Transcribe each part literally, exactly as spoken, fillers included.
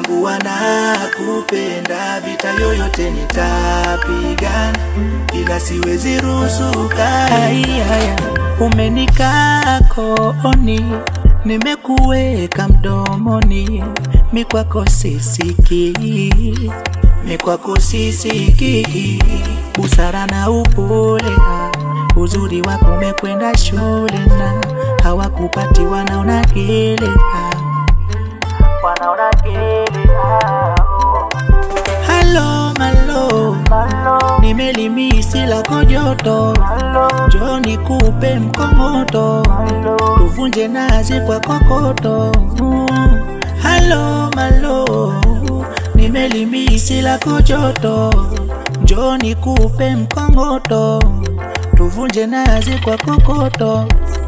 Tambua na kupenda, vita yoyote nitapigana, ila siwezi ruhusu kai. Umenikaa kooni, nimekuweka mdomoni, mikwako sisiki, mikwako sisiki. Busara na upole, uzuri wako umekwenda shule na hawakupati wanaona kile, wanaona kile. Hello malo, nimelimisi lako joto, njoo nikupe mkongoto, tuvunje nazi kwa kokoto. Hello malo, nimelimisi lako joto, njoo nikupe mkongoto, tuvunje nazi kwa kokoto.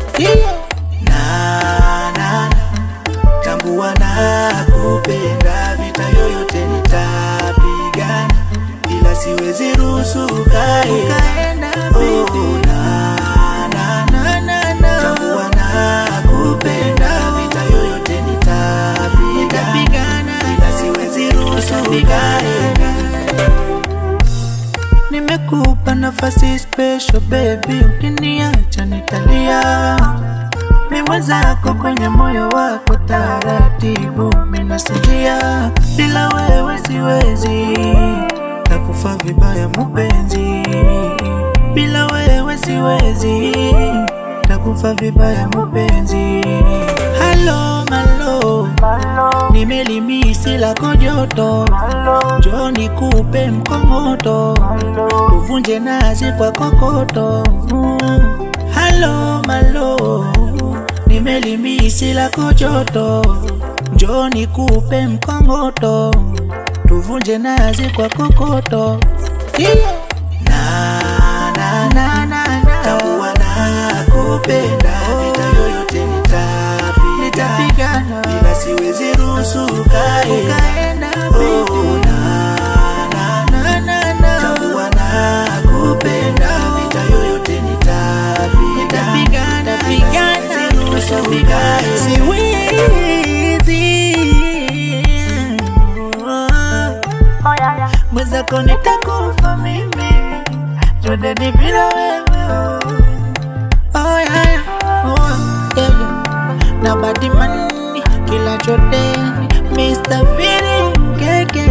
Na na tambua na kupenda, vita yoyote nitapigana, ila siwezi ruhusu kai. Oh, na na na tambua na kupenda, vita yoyote nitapigana, ila siwezi ruhusu kai. Nimekupa nafasi special baby, ukiniacha nitalia. Mimi zako kwenye moyo wako taratibu minasikia, bila wewe siwezi, takufa vibaya mpenzi. Bila wewe siwezi, takufa vibaya mpenzi. Hello malo, nimelimisi lako joto, njoo nikupe mkongoto, tuvunje nazi kwa kokoto. Hello malo, nimelimisi lako joto, njoo nikupe mkongoto, tuvunje nazi kwa kokoto. Na na na na tambua na kupenda, vita yoyote nitapigana, ila siwezi ruhusu kai. Oh, na na na tambua na kupenda, vita yoyote nitapigana, siwezi ruhusu kai. Siwezi mwenzako nitakufa mimi, jode ni bila wewe. Oh yeah, oh yeah. Na badi mani kila chote, Mister Feeling keke.